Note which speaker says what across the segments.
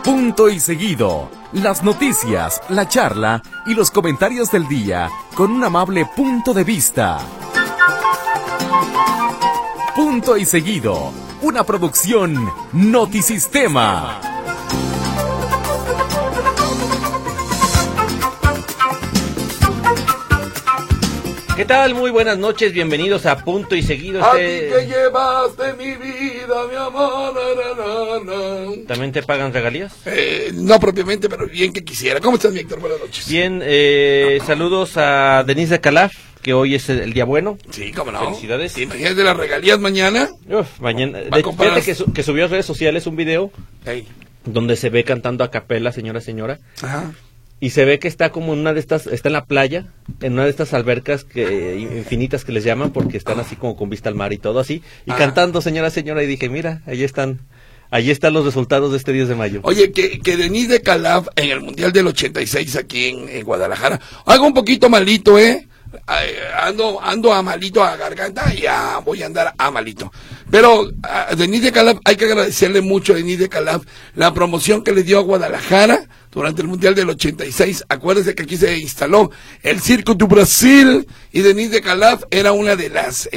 Speaker 1: Punto y seguido. Las noticias, la charla y los comentarios del día con un amable punto de vista. Punto y seguido. Una producción Notisistema.
Speaker 2: ¿Qué tal? Muy buenas noches, bienvenidos a Punto y Seguido.
Speaker 3: A ti que llevaste mi vida, mi amor.
Speaker 2: ¿También te pagan regalías?
Speaker 3: No propiamente, pero bien que quisiera. ¿Cómo estás, mi Héctor? Buenas noches.
Speaker 2: Bien, saludos a Denise de Calaf, que hoy es el día bueno.
Speaker 3: Sí, cómo no.
Speaker 2: Felicidades.
Speaker 3: ¿Te imaginas de las regalías mañana?
Speaker 2: Mañana. Fíjate que subió a redes sociales un video donde se ve cantando a capela, señora.
Speaker 3: Ajá.
Speaker 2: Y se ve que está como en una de estas, está en la playa, en una de estas albercas infinitas que les llaman, porque están así como con vista al mar y todo así, y cantando señora, y dije, mira, ahí están los resultados de este 10 de mayo.
Speaker 3: Oye, que Denise de Calaf en el Mundial del 86 aquí en Guadalajara, hago un poquito malito, ando a malito a garganta y voy a andar a malito. Pero a Denise de Calaf hay que agradecerle mucho a Denise de Calaf la promoción que le dio a Guadalajara durante el Mundial del 86. Acuérdense que aquí se instaló el Circo do Brasil y Denise de Calaf era una de las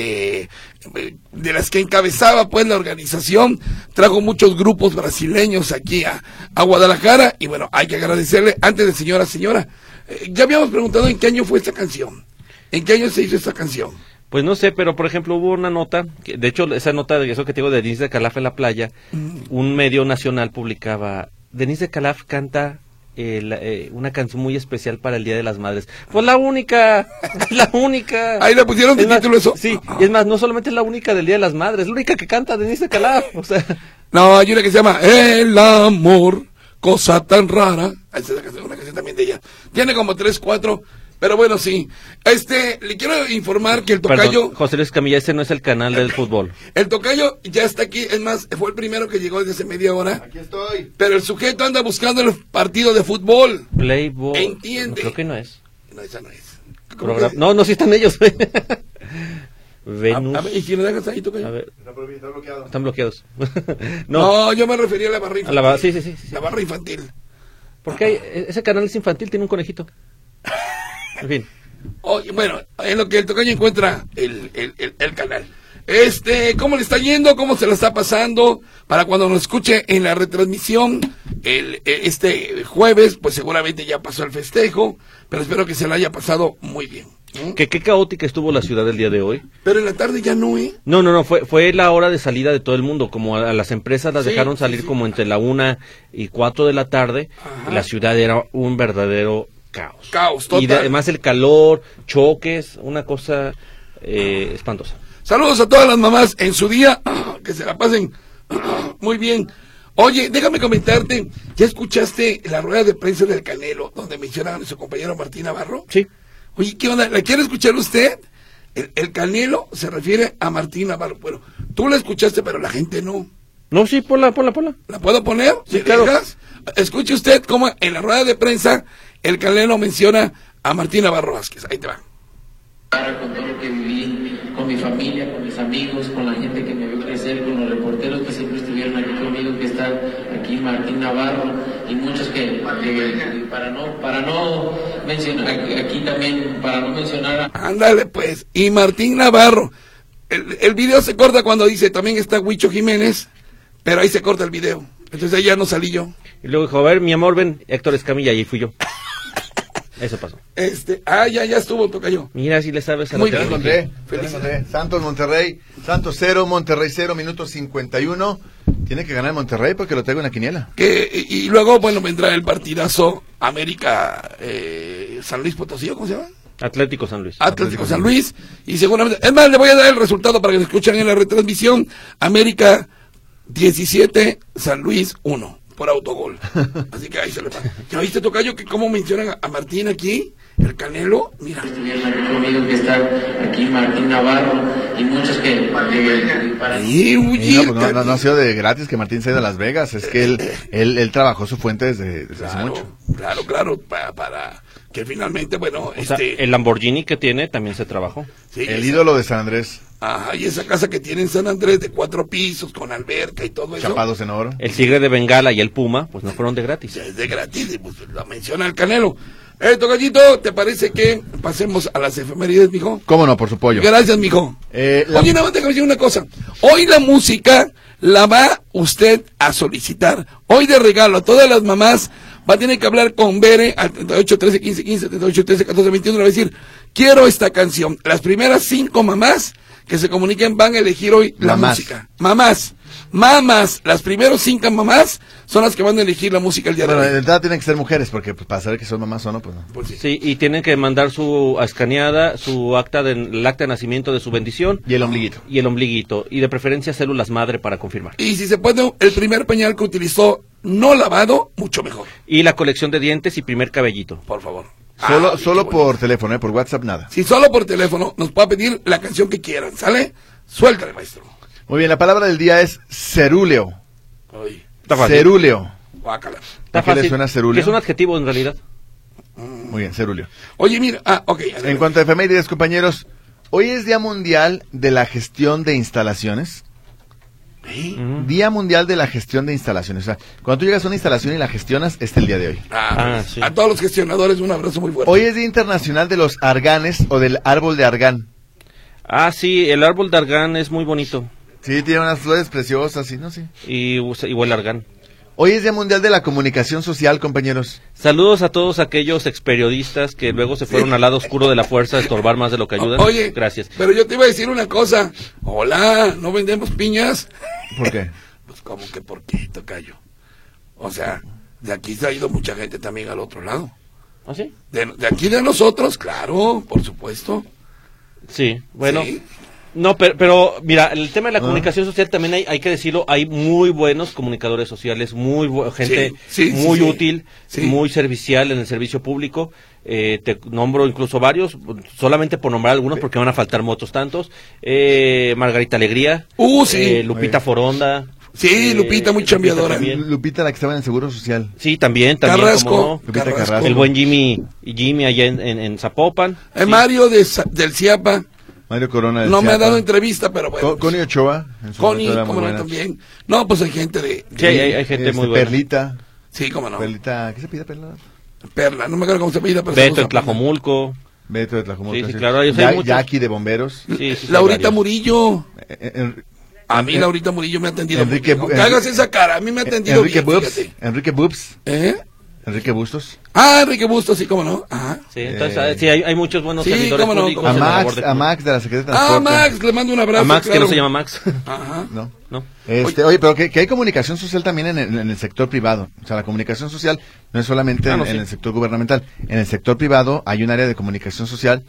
Speaker 3: que encabezaba pues la organización. Trajo muchos grupos brasileños aquí a Guadalajara y bueno, hay que agradecerle. Antes de señora, ya habíamos preguntado en qué año fue esta canción. ¿En qué año se hizo esta canción?
Speaker 2: Pues no sé, pero por ejemplo hubo una nota, de hecho esa nota de eso que te digo de Denise de Calaf en la playa, un medio nacional publicaba, Denise de Calaf canta una canción muy especial para el Día de las Madres. Pues la única.
Speaker 3: Ahí le pusieron de título eso.
Speaker 2: Sí, y es más, no solamente es la única del Día de las Madres, es la única que canta Denise de Calaf, o sea.
Speaker 3: No, hay una que se llama El amor, cosa tan rara. Esa es una canción también de ella. Tiene como 3, 4... Pero bueno, sí. Le quiero informar que el tocayo...
Speaker 2: Perdón, José Luis Camilla, ese no es el canal del fútbol.
Speaker 3: El tocayo ya está aquí, es más, fue el primero que llegó desde hace media hora.
Speaker 4: Aquí estoy.
Speaker 3: Pero el sujeto anda buscando el partido de fútbol.
Speaker 2: Playboy.
Speaker 3: Entiende.
Speaker 2: Creo que no es.
Speaker 3: No, esa no es.
Speaker 2: No, sí están ellos. Venus.
Speaker 3: A ver, ¿y si me dejas ahí, tocayo?
Speaker 2: A ver.
Speaker 4: Está bloqueado.
Speaker 2: Están bloqueados.
Speaker 3: No, yo me refería a la barra infantil.
Speaker 2: Sí.
Speaker 3: La barra infantil.
Speaker 2: Porque ese canal es infantil, tiene un conejito. En fin.
Speaker 3: Oye, bueno, en lo que el tocayo encuentra el canal. ¿Cómo le está yendo? ¿Cómo se la está pasando? Para cuando nos escuche en la retransmisión este jueves, pues seguramente ya pasó el festejo, pero espero que se la haya pasado muy bien.
Speaker 2: Qué caótica estuvo la ciudad el día de hoy.
Speaker 3: Pero en la tarde ya no,
Speaker 2: No, fue la hora de salida de todo el mundo, como a las empresas las dejaron salir como entre la 1 y 4 de la tarde. Ajá. La ciudad era un verdadero caos total. Y además el calor, choques, una cosa espantosa.
Speaker 3: Saludos a todas las mamás en su día, que se la pasen muy bien. Oye, déjame comentarte, ¿ya escuchaste la rueda de prensa del Canelo, donde mencionaban a su compañero Martín Navarro?
Speaker 2: Sí.
Speaker 3: Oye, ¿qué onda? ¿La quiere escuchar usted? El Canelo se refiere a Martín Navarro. Bueno, tú la escuchaste, pero la gente no.
Speaker 2: No, sí, ponla.
Speaker 3: ¿La puedo poner?
Speaker 2: Sí, claro.
Speaker 3: Escuche usted cómo en la rueda de prensa el Canelo menciona a Martín Navarro Vázquez. Ahí te va.
Speaker 5: Con todo lo que viví, con mi familia, con mis amigos, con la gente que me vio crecer, con los reporteros que siempre estuvieron aquí conmigo, que está aquí Martín Navarro y muchos que para no mencionar, aquí también, para no mencionar a...
Speaker 3: Ándale pues, y Martín Navarro. El video se corta cuando dice, también está Huicho Jiménez, pero ahí se corta el video. Entonces ahí ya no salí yo.
Speaker 2: Y luego dijo, a ver, mi amor, ven, Héctor Escamilla, y ahí fui yo. Eso pasó.
Speaker 3: Ya estuvo, tocayo.
Speaker 2: Mira, si le sabes a
Speaker 3: Muy
Speaker 2: la
Speaker 3: bien,
Speaker 4: Felicidades. Santos Monterrey, Santos 0, Monterrey 0, minuto 51. Tiene que ganar Monterrey porque lo traigo en la quiniela.
Speaker 3: Y luego, bueno, vendrá el partidazo América San Luis Potosí, ¿cómo se llama?
Speaker 2: Atlético San Luis.
Speaker 3: Atlético San Luis. Y seguramente, es más, le voy a dar el resultado para que lo escuchen en la retransmisión. América 17, San Luis 1. Por autogol. Así que ahí se le pasa. ¿Ya viste, tocayo, que cómo mencionan a Martín aquí? El Canelo, mira.
Speaker 5: Estuvieron aquí conmigo, que está aquí Martín Navarro y muchos que para...
Speaker 4: No ha sido de gratis que Martín se ha ido a Las Vegas. Es que él trabajó su fuente desde hace mucho.
Speaker 3: Claro, para que finalmente, bueno,
Speaker 2: o sea, el Lamborghini que tiene también se trabajó.
Speaker 3: Sí,
Speaker 4: el ídolo de San Andrés.
Speaker 3: Ajá, y esa casa que tiene en San Andrés de 4 pisos, con alberca y todo eso.
Speaker 4: Chapados en oro.
Speaker 2: El tigre de Bengala y el puma, pues no fueron de gratis.
Speaker 3: Es de gratis, pues lo menciona el Canelo. Tocayito, ¿te parece que pasemos a las efemérides, mijo?
Speaker 4: ¿Cómo no? Por su pollo.
Speaker 3: Gracias, mijo. Oye, nada más déjame decir una cosa. Hoy la música la va usted a solicitar. Hoy de regalo a todas las mamás va a tener que hablar con Bere al 38 13 15 15, 38 13 14 21, le va a decir, quiero esta canción. Las primeras 5 mamás que se comuniquen van a elegir hoy la música. Mamás, las primeras 5 mamás son las que van a elegir la música el día de hoy.
Speaker 4: En verdad tienen que ser mujeres, porque pues, para saber que son mamás o no, pues no.
Speaker 3: Pues
Speaker 2: sí, y tienen que mandar su escaneada, el acta de nacimiento de su bendición.
Speaker 4: Y el ombliguito.
Speaker 2: Y el ombliguito. Y de preferencia células madre para confirmar.
Speaker 3: Y si se puede, el primer pañal que utilizó no lavado, mucho mejor.
Speaker 2: Y la colección de dientes y primer cabellito.
Speaker 3: Por favor.
Speaker 4: Solo por teléfono, por WhatsApp nada.
Speaker 3: Si solo por teléfono nos puede pedir la canción que quieran, ¿sale? Suéltale, maestro.
Speaker 4: Muy bien, la palabra del día es cerúleo.
Speaker 3: Ay,
Speaker 2: Está fácil.
Speaker 4: Cerúleo.
Speaker 3: guácala.
Speaker 2: Está
Speaker 4: ¿A qué le
Speaker 2: fácil.
Speaker 4: suena cerúleo?
Speaker 2: Que es un adjetivo en realidad.
Speaker 4: Muy bien, cerúleo.
Speaker 3: Oye, mira, ok.
Speaker 4: En cuanto a efemérides, compañeros, hoy es Día Mundial de la Gestión de Instalaciones. Día Mundial de la Gestión de Instalaciones. O sea, cuando tú llegas a una instalación y la gestionas, este es el día de hoy.
Speaker 2: Sí.
Speaker 3: A todos los gestionadores un abrazo muy fuerte.
Speaker 4: Hoy es Día Internacional de los Arganes o del árbol de argán.
Speaker 2: Sí, el árbol de argán es muy bonito.
Speaker 4: Sí, tiene unas flores preciosas, ¿sí? ¿No? Sí.
Speaker 2: Y huele a argán.
Speaker 4: Hoy es Día Mundial de la Comunicación Social, compañeros.
Speaker 2: Saludos a todos aquellos experiodistas que luego se fueron al lado oscuro de la fuerza a estorbar más de lo que ayudan.
Speaker 3: Oye,
Speaker 2: gracias.
Speaker 3: Pero yo te iba a decir una cosa. Hola, ¿no vendemos piñas?
Speaker 4: ¿Por qué?
Speaker 3: Pues como que por qué, tocayo. O sea, de aquí se ha ido mucha gente también al otro lado.
Speaker 2: ¿Ah, sí?
Speaker 3: De aquí de nosotros, claro, por supuesto.
Speaker 2: Sí, bueno.
Speaker 3: Sí.
Speaker 2: No, pero mira, el tema de la comunicación social también hay que decirlo, hay muy buenos comunicadores sociales, gente muy útil, muy servicial en el servicio público. Te nombro incluso varios, solamente por nombrar algunos porque van a faltar otros tantos. Margarita Alegría, Lupita Foronda.
Speaker 3: Sí, Lupita muy chambeadora.
Speaker 4: Lupita, la que estaba en el Seguro Social.
Speaker 2: Sí, también.
Speaker 3: Carrasco.
Speaker 2: ¿Cómo no?
Speaker 4: Lupita Carrasco.
Speaker 2: El buen Jimmy allá en Zapopan.
Speaker 3: Sí. Mario del Ciapa.
Speaker 4: Mario Corona del
Speaker 3: No me ha
Speaker 4: Ciapa.
Speaker 3: dado entrevista, pero bueno.
Speaker 4: Connie Ochoa.
Speaker 3: Connie, como no, también. No, pues hay gente de...
Speaker 2: Sí, hay gente muy buena.
Speaker 4: Perlita.
Speaker 3: Sí, cómo no.
Speaker 4: Perlita, ¿qué se pide, Perla?
Speaker 3: Perla, no me acuerdo cómo se pide. Pero
Speaker 2: Beto de Tlajomulco.
Speaker 4: Beto de Tlajomulco.
Speaker 2: Sí, claro. Hay muchos.
Speaker 4: Jackie de Bomberos.
Speaker 2: Sí,
Speaker 3: Laurita Murillo. A mí
Speaker 4: en-
Speaker 3: Laurita Murillo me ha atendido.
Speaker 4: Enrique
Speaker 3: No
Speaker 4: Bu-
Speaker 3: que hagas esa cara, a mí me ha atendido
Speaker 4: Enrique
Speaker 3: bien,
Speaker 4: Bubs.
Speaker 3: fíjate.
Speaker 4: Enrique Bubs. Enrique Bustos.
Speaker 3: Enrique Bustos, sí, cómo no. Ajá.
Speaker 2: Sí, entonces sí, hay muchos buenos
Speaker 3: Sí,
Speaker 2: servidores
Speaker 3: cómo no,
Speaker 2: públicos.
Speaker 3: cómo
Speaker 2: en
Speaker 3: no.
Speaker 2: la labor de-
Speaker 4: A Max de la Secretaría de Transporte.
Speaker 3: Max, le mando un abrazo.
Speaker 2: A Max, que
Speaker 3: claro.
Speaker 2: no se llama Max.
Speaker 3: Ajá.
Speaker 4: No.
Speaker 2: ¿No?
Speaker 4: Oye, pero que hay comunicación social también en el sector privado. O sea, la comunicación social no es solamente en
Speaker 2: sí.
Speaker 4: el sector gubernamental. En el sector privado hay un área de comunicación social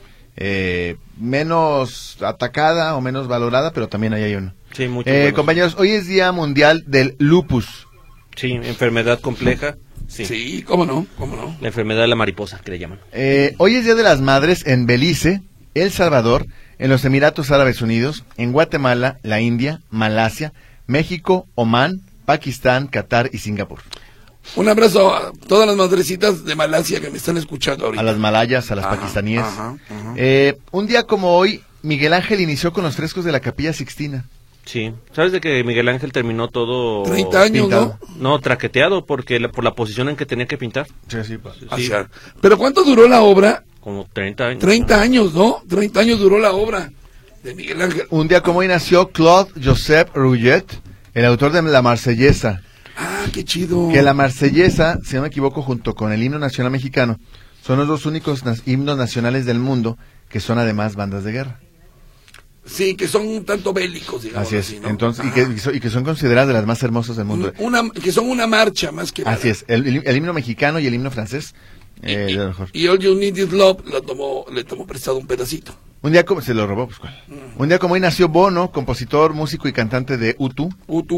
Speaker 4: menos atacada o menos valorada, pero también ahí hay uno.
Speaker 2: Sí, muchos buenos.
Speaker 4: Compañeros, hoy es Día Mundial del Lupus.
Speaker 2: Sí, enfermedad compleja. Sí.
Speaker 3: Sí, cómo no, cómo no.
Speaker 2: La enfermedad de la mariposa, que le llaman.
Speaker 4: Hoy es Día de las Madres en Belice, El Salvador, en los Emiratos Árabes Unidos, en Guatemala, la India, Malasia, México, Omán, Pakistán, Qatar y Singapur.
Speaker 3: Un abrazo a todas las madrecitas de Malasia que me están escuchando ahorita.
Speaker 4: A las malayas, a las pakistaníes.
Speaker 3: Ajá.
Speaker 4: Un día como hoy, Miguel Ángel inició con los frescos de la Capilla Sixtina.
Speaker 2: Sí. ¿Sabes de que Miguel Ángel terminó todo
Speaker 3: 30 años,
Speaker 4: pintado.
Speaker 2: No, traqueteado porque por la posición en que tenía que pintar?
Speaker 4: Sí.
Speaker 3: ¿no? O sea, pero ¿cuánto duró la obra?
Speaker 2: Como 30 años.
Speaker 3: 30 años, ¿no? 30 años duró la obra de Miguel Ángel.
Speaker 4: Un día como hoy nació Claude Joseph Rouget, el autor de La Marsellesa.
Speaker 3: Qué chido.
Speaker 4: Que la Marsellesa, si no me equivoco, junto con el himno nacional mexicano, son los dos únicos himnos nacionales del mundo que son además bandas de guerra.
Speaker 3: Sí, que son un tanto bélicos, digamos.
Speaker 4: Así es.
Speaker 3: ¿no?
Speaker 4: Entonces, y que son consideradas de las más hermosas del mundo.
Speaker 3: Que son una marcha más que nada.
Speaker 4: Así es. El himno mexicano y el himno francés. De lo mejor.
Speaker 3: Y All You Need Is Love le tomó prestado un pedacito.
Speaker 4: Un día como se lo robó, pues cuál. Un día como hoy nació Bono, compositor, músico y cantante de U2.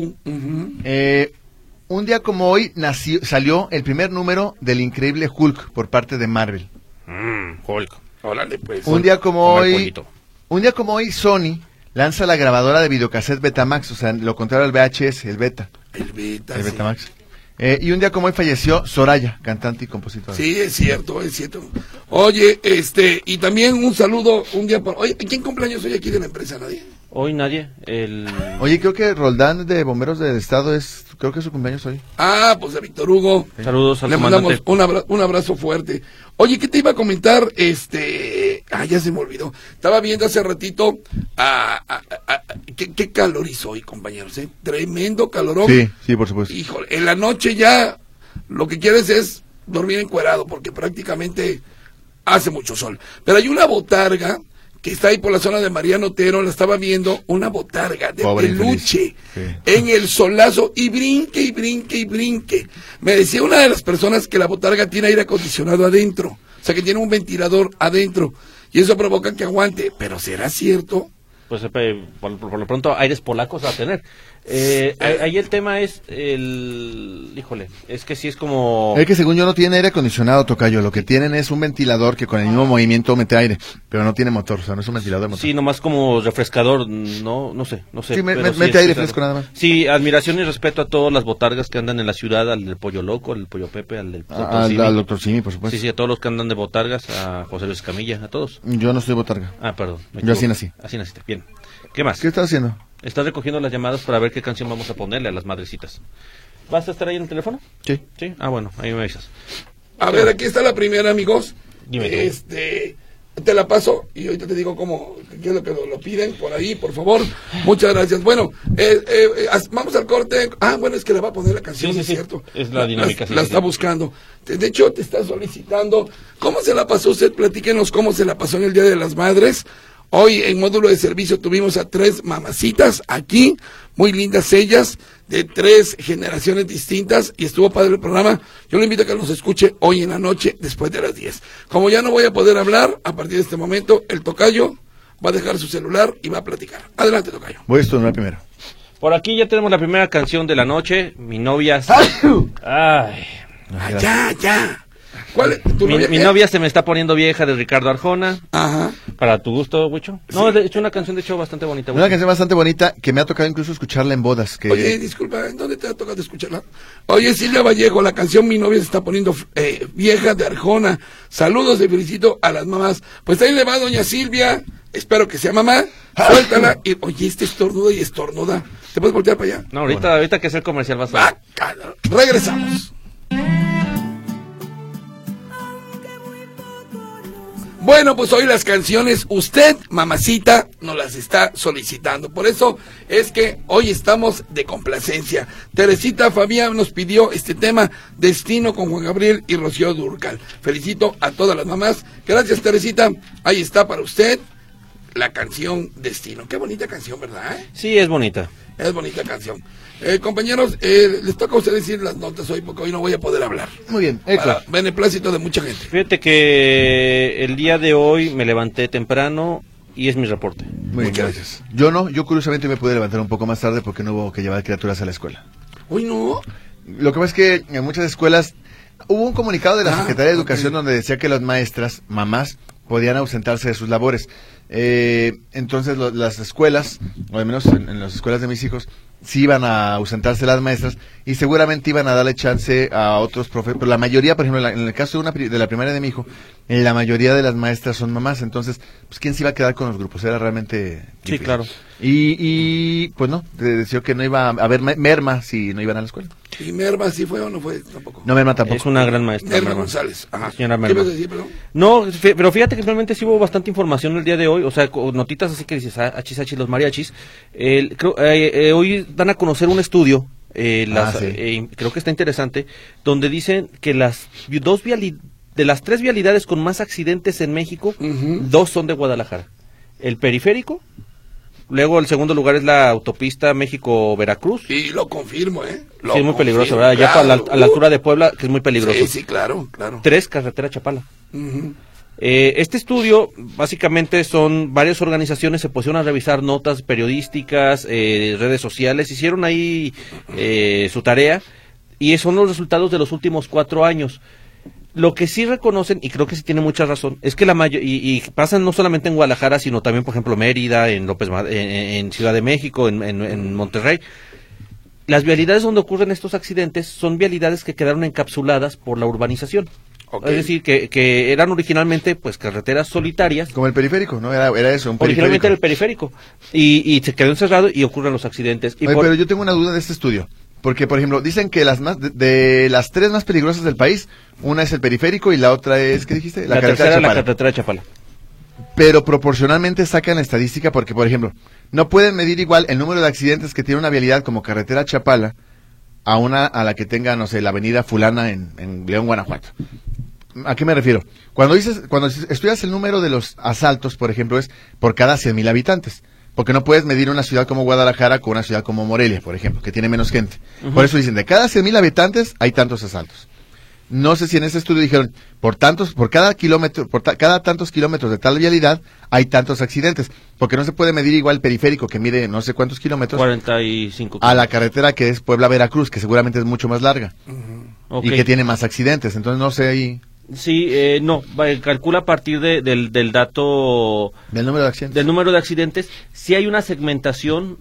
Speaker 4: Un día como hoy salió el primer número del Increíble Hulk por parte de Marvel.
Speaker 2: Hulk.
Speaker 3: Órale, pues.
Speaker 4: Un día como
Speaker 2: Como el
Speaker 4: hoy,
Speaker 2: pollito.
Speaker 4: un día como hoy Sony lanza la grabadora de videocassette Betamax, o sea, lo contrario al VHS, el Beta,
Speaker 3: El Beta,
Speaker 4: el
Speaker 3: sí.
Speaker 4: Betamax. Y un día como hoy falleció Soraya, cantante y compositora.
Speaker 3: Sí, es cierto, es cierto. Oye, y también un saludo un día por... Oye, ¿quién cumpleaños hoy aquí de la empresa? ¿Nadie?
Speaker 2: Hoy nadie.
Speaker 4: Oye, creo que Roldán de Bomberos del Estado creo que es su cumpleaños hoy.
Speaker 3: Ah, pues a Víctor Hugo.
Speaker 2: Saludos al
Speaker 3: Le
Speaker 2: comandante.
Speaker 3: mandamos un abrazo fuerte. Oye, ¿qué te iba a comentar? Ya se me olvidó. Estaba viendo hace ratito qué calor hizo hoy, compañeros, ¿eh? Tremendo calorón.
Speaker 4: Sí, por supuesto.
Speaker 3: Híjole, en la noche ya lo que quieres es dormir encuerado porque prácticamente hace mucho sol. Pero hay una botarga que está ahí por la zona de Mariano Otero, la estaba viendo, una botarga de peluche en el solazo y brinque y brinque y brinque. Me decía una de las personas que la botarga tiene aire acondicionado adentro, o sea que tiene un ventilador adentro y eso provoca que aguante, pero ¿será cierto?
Speaker 2: Pues por lo pronto aires polacos va a tener. Ahí el tema es híjole, es que sí es como...
Speaker 4: Es que según yo no tiene aire acondicionado, tocayo, lo que tienen es un ventilador que con el mismo movimiento mete aire, pero no tiene motor, o sea, no es un ventilador de motor.
Speaker 2: Sí, nomás como refrescador, no sé.
Speaker 4: Sí, mete aire fresco nada más.
Speaker 2: Sí, admiración y respeto a todas las botargas que andan en la ciudad, al del Pollo Loco, al Pollo Pepe, al del Doctor Simi.
Speaker 4: Al Doctor Simi, por supuesto.
Speaker 2: Sí, a todos los que andan de botargas, a José Luis Camilla, a todos.
Speaker 4: Yo no soy botarga.
Speaker 2: Ah, perdón.
Speaker 4: Yo así nací.
Speaker 2: Así naciste, bien. ¿Qué más?
Speaker 4: ¿Qué estás haciendo?
Speaker 2: Estás recogiendo las llamadas para ver qué canción vamos a ponerle a las madrecitas. ¿Vas a estar ahí en el teléfono?
Speaker 4: Sí.
Speaker 2: Sí, bueno, ahí me avisas.
Speaker 3: A ver, aquí está la primera, amigos.
Speaker 2: Dime tú.
Speaker 3: Te la paso y ahorita te digo qué es lo que lo piden por ahí, por favor. Muchas gracias. Bueno, vamos al corte. Bueno, es que le va a poner la canción,
Speaker 2: sí,
Speaker 3: ¿cierto?
Speaker 2: Es la dinámica.
Speaker 3: La está buscando. De hecho, te está solicitando. ¿Cómo se la pasó usted? Platíquenos cómo se la pasó en el Día de las Madres. Hoy en módulo de servicio tuvimos a 3 mamacitas aquí, muy lindas ellas, de 3 generaciones distintas, y estuvo padre el programa. Yo lo invito a que nos escuche hoy en la noche, después de las 10. Como ya no voy a poder hablar, a partir de este momento, el tocayo va a dejar su celular y va a platicar. Adelante, tocayo.
Speaker 4: Voy a estudiar primero.
Speaker 2: Por aquí ya tenemos la primera canción de la noche, Mi novia...
Speaker 3: Ya. ¿Cuál es tu novia?
Speaker 2: Mi novia se me está poniendo vieja, de Ricardo Arjona.
Speaker 3: Ajá.
Speaker 2: ¿Para tu gusto, Huicho? No,
Speaker 3: Sí.
Speaker 2: de hecho una canción bastante bonita.
Speaker 4: Una canción bastante bonita que me ha tocado incluso escucharla en bodas.
Speaker 3: Oye, disculpa, ¿en dónde te ha tocado escucharla? Oye, Silvia Vallejo, la canción Mi novia se está poniendo vieja, de Arjona. Saludos y felicito a las mamás. Pues ahí le va doña Silvia, espero que sea mamá. Suéltala y, oye, estornuda y estornuda. ¿Te puedes voltear para allá?
Speaker 2: No, ahorita que es el comercial vas a ver.
Speaker 3: Regresamos. Bueno, pues hoy las canciones, usted, mamacita, nos las está solicitando. Por eso es que hoy estamos de complacencia. Teresita Fabián nos pidió este tema, Destino, con Juan Gabriel y Rocío Dúrcal. Felicito a todas las mamás. Gracias, Teresita. Ahí está para usted la canción Destino. Qué bonita canción, ¿verdad?
Speaker 2: Sí, es bonita.
Speaker 3: Es bonita canción. Compañeros, les toca a ustedes decir las notas hoy porque hoy no voy a poder hablar.
Speaker 4: Muy bien,
Speaker 3: para beneplácito de mucha gente.
Speaker 2: Fíjate que el día de hoy me levanté temprano y es mi reporte.
Speaker 4: Muy bien, gracias. Yo curiosamente me pude levantar un poco más tarde porque no hubo que llevar criaturas a la escuela.
Speaker 3: Uy, no.
Speaker 4: Lo que pasa es que en muchas escuelas hubo un comunicado de la Secretaría de Educación donde decía que las maestras, mamás, podían ausentarse de sus labores. Entonces las escuelas, o al menos en las escuelas de mis hijos, sí iban a ausentarse las maestras y seguramente iban a darle chance a otros profesores. Pero la mayoría, por ejemplo, en el caso de la primaria de mi hijo, la mayoría de las maestras son mamás. Entonces, pues ¿quién se iba a quedar con los grupos? Era realmente difícil.
Speaker 2: Sí, claro.
Speaker 4: Y pues no, decidió que no iba a haber merma si no iban a la escuela.
Speaker 3: ¿Y Merma sí fue o no fue tampoco?
Speaker 4: No, merma tampoco.
Speaker 2: Es una gran maestra.
Speaker 3: Merma González. Ajá.
Speaker 2: Señora
Speaker 3: ¿Qué
Speaker 2: Merma.
Speaker 3: vas a decir, perdón?
Speaker 2: No, pero fíjate que realmente sí hubo bastante información el día de hoy, o sea, notitas así que dices, achis, los mariachis. Hoy dan a conocer un estudio, creo que está interesante, donde dicen que de las 3 vialidades con más accidentes en México, 2 son de Guadalajara. El periférico, luego el segundo lugar es la autopista México-Veracruz.
Speaker 3: Sí, lo confirmo, sí,
Speaker 2: es muy peligroso, ¿verdad?
Speaker 3: Claro.
Speaker 2: Ya a la altura de Puebla, que es muy peligroso.
Speaker 3: Sí, claro.
Speaker 2: 3, carretera Chapala. Este estudio, básicamente son varias organizaciones, se pusieron a revisar notas periodísticas, redes sociales, hicieron ahí su tarea, y son los resultados de los últimos 4 años. Lo que sí reconocen, y creo que sí tiene mucha razón, es que y pasan no solamente en Guadalajara, sino también, por ejemplo, Mérida, en Ciudad de México, en Monterrey. Las vialidades donde ocurren estos accidentes son vialidades que quedaron encapsuladas por la urbanización. Okay. Es decir, que eran originalmente pues carreteras solitarias.
Speaker 4: Como el periférico, ¿no? Era eso, un periférico.
Speaker 2: Originalmente era el periférico. Y se quedó encerrado y ocurren los accidentes.
Speaker 4: Oye, pero yo tengo una duda de este estudio. Porque, por ejemplo, dicen que de las 3 más peligrosas del país, una es el periférico y la otra es, ¿qué dijiste?
Speaker 2: La tercera es la carretera de Chapala.
Speaker 4: Pero proporcionalmente sacan la estadística porque, por ejemplo, no pueden medir igual el número de accidentes que tiene una vialidad como carretera Chapala a la que tenga, no sé, la avenida fulana en León, Guanajuato. ¿A qué me refiero? Cuando estudias el número de los asaltos, por ejemplo, es por cada 100,000 habitantes. Porque no puedes medir una ciudad como Guadalajara con una ciudad como Morelia, por ejemplo, que tiene menos gente. Por eso dicen, de cada 100,000 habitantes hay tantos asaltos. No sé si en ese estudio dijeron, por cada tantos kilómetros de tal vialidad hay tantos accidentes. Porque no se puede medir igual el periférico, que mide no sé cuántos kilómetros.
Speaker 2: 45 kilómetros.
Speaker 4: A la carretera que es Puebla-Veracruz, que seguramente es mucho más larga. Y que tiene más accidentes. Entonces no sé ahí.
Speaker 2: Sí, calcula a partir del dato
Speaker 4: del número de accidentes.
Speaker 2: Del número de accidentes. Sí hay una segmentación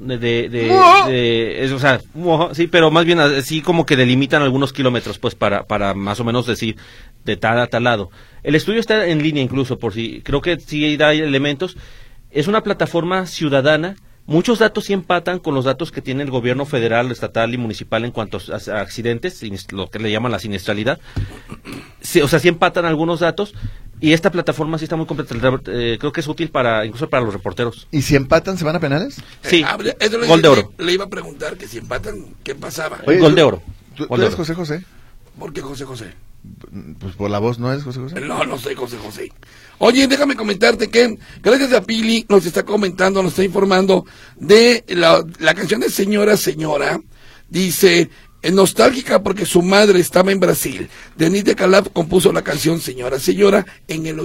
Speaker 2: sí, pero más bien así como que delimitan algunos kilómetros, pues para más o menos decir de tal a tal lado. El estudio está en línea incluso, por si creo que sí hay elementos. Es una plataforma ciudadana. Muchos datos sí empatan con los datos que tiene el gobierno federal, estatal y municipal en cuanto a accidentes, lo que le llaman la siniestralidad. Sí, sí empatan algunos datos y esta plataforma sí está muy completa. Creo que es útil incluso para los reporteros.
Speaker 4: ¿Y si empatan se van a penales?
Speaker 2: Sí, gol de oro.
Speaker 3: Le iba a preguntar que si empatan, ¿qué pasaba?
Speaker 2: Oye, gol de oro.
Speaker 4: ¿Tú eres José José?
Speaker 3: ¿Por qué José José?
Speaker 4: Pues por la voz, ¿no eres José José?
Speaker 3: No soy José José. Oye, déjame comentarte que gracias a Pili nos está informando de la canción de Señora, Señora. Dice, nostálgica porque su madre estaba en Brasil. Denise de Calaf compuso la canción Señora, Señora en el